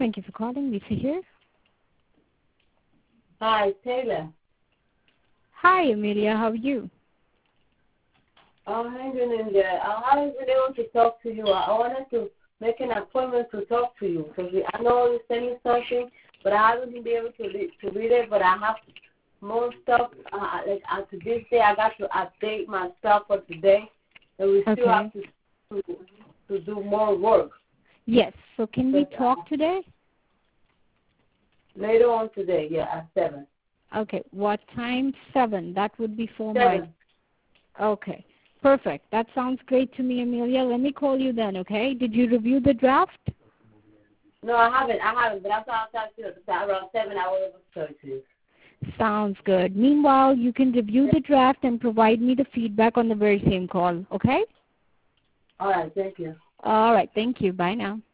Thank you for calling. Lisa here. Hi, Taylor. Hi, Amelia. How are you? I'm hanging in there. I haven't been able to talk to you. I wanted to make an appointment to talk to you because I know you're sending something, but I haven't been able to read it. But I have more stuff. To this day, I got to update my stuff for today, and we still have to do more work. Yes. So can we talk today? Later on today, yeah, at 7. Okay. What time? 7. That would be for 7. Okay. Perfect. That sounds great to me, Amelia. Let me call you then, okay? Did you review the draft? No, I haven't, but that's why I'll talk to you. Around 7, I will talk to you. Sounds good. Meanwhile, you can review the draft and provide me the feedback on the very same call, okay? All right, thank you. All right. Thank you. Bye now.